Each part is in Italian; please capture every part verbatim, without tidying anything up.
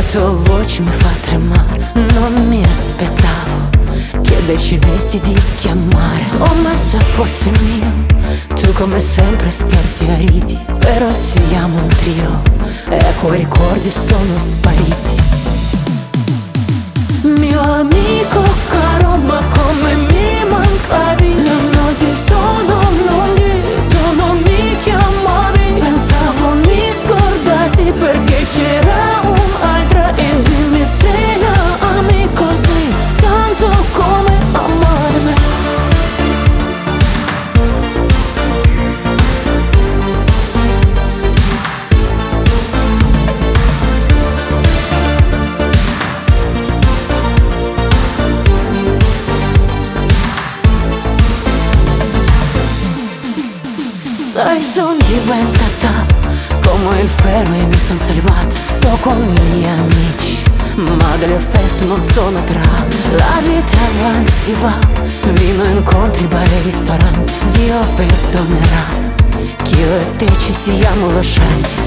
tuo voce mi fa tremare. Non mi aspettavo che decidessi di chiamare. Oh, ma se fosse mio, tu come sempre scherzi e ridi, però siamo un trio e quei ricordi sono spariti. Mio amico caro, ma come mi mancavi. Le notti sono lunghe, tu non mi chiamavi. Pensavo mi scordassi perché c'era un'altra. E dimmi se la ami così tanto come amarmi. Sai, son diventata come il ferro e mi son salvata. Sto con gli amici, ma delle feste non sono attratta. La vita avanti va, vino, incontri, bar e ristoranti. Dio perdonerà che io e te ci siamo lasciati.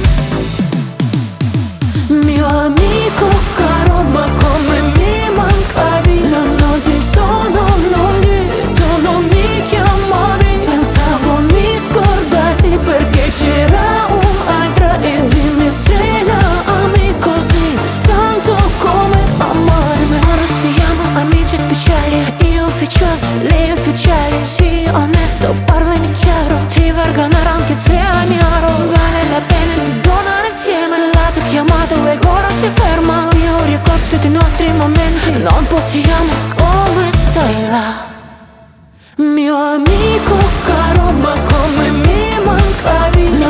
Mio amico caro, ma come mi mancavi. Le notti sono lunghe, tu non mi chiamavi. Pensavo mi scordassi perché c'era un'altra. E dimmi se la ami così tanto come amarmi. Ora siamo amici speciali, io ufficiosa, lei ufficiale. Sii onesto, parlami chiaro, ti vergonerò anche se ami oro. Vale la pena ti donare insieme. La tua chiamata e ora si ferma. Io ricordo tutti i nostri momenti, non possiamo, come stai là? Mio amico caro, ma come mi mancavi.